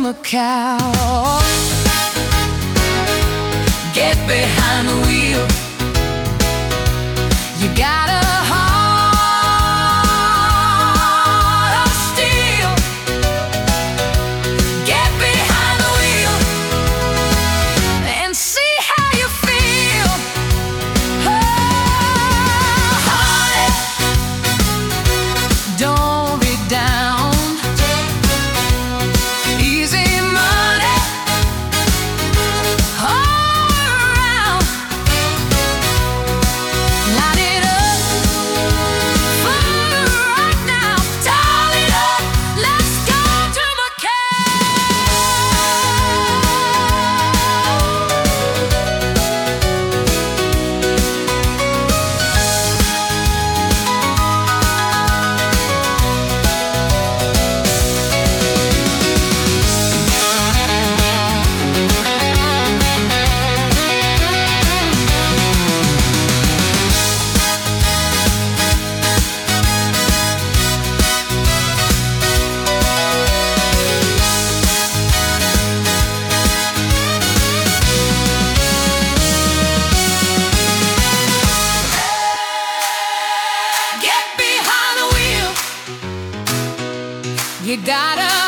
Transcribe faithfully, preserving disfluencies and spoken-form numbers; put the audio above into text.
Macau. Get behind the wheel. You got a heart of steel. Get behind the wheel and see how you feel. Oh, honey, don't be down. Easy money all around. Light it up for right now. Dial it up. Let's go to get behind the wheel. You gotta